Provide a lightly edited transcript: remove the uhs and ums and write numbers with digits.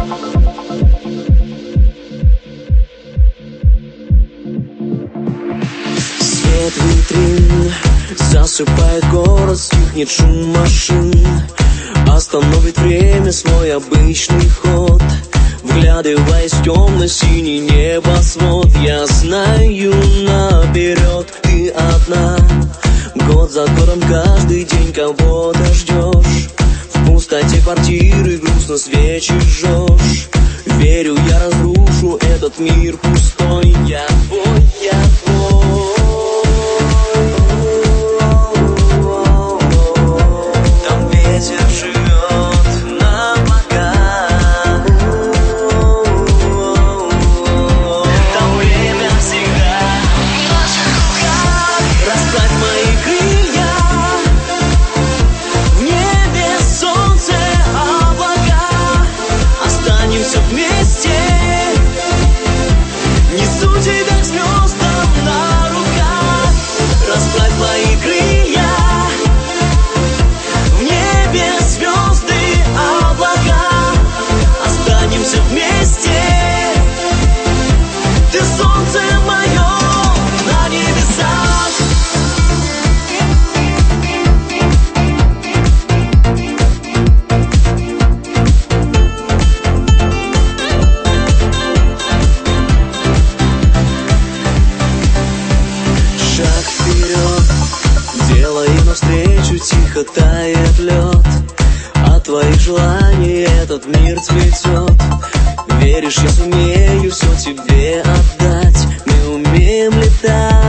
Свет витрин засыпает город, стихнет шум машин, остановит время свой обычный ход. Вглядываясь в темно-синий небосвод, я знаю наперед, ты одна. Год за годом каждый день кого-то ждешь. В пустоте квартиры грустно свечи жжешь. Верю, я разрушу этот мир пустой. Я твой, я твой. Там ветер живет на облаках. Там время всегда в наших руках. Расправь мои крылья, в небе солнце, облака. Останемся вместе, несу тебя к звездам на руках. Расправь мои крылья, в небе звезды, облака. Останемся вместе, ты солнце мое на небесах. Шаг вперед, делаем навстречу, тихо тает лед. От твоих желаний этот мир цветет. Веришь, я сумею все тебе отдать. Мы умеем летать.